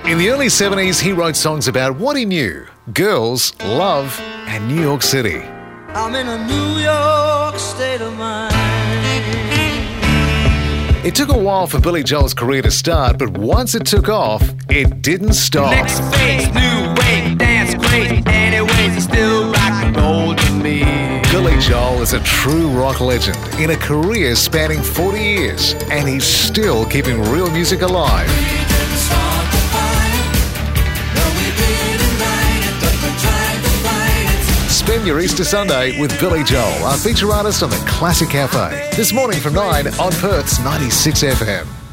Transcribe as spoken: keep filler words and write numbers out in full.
In the early seventies, he wrote songs about what he knew: girls, love, and New York City. I'm in a New York state of mind. It took a while for Billy Joel's career to start, but once it took off, it didn't stop. Next phase, new wave, dance crazy. Anyways, it's still rock and roll to me. Billy Joel is a true rock legend in a career spanning forty years, and he's still keeping real music alive. Spend your Easter Sunday with Billy Joel, our feature artist on the Classic Cafe. This morning from nine on Perth's ninety-six F M.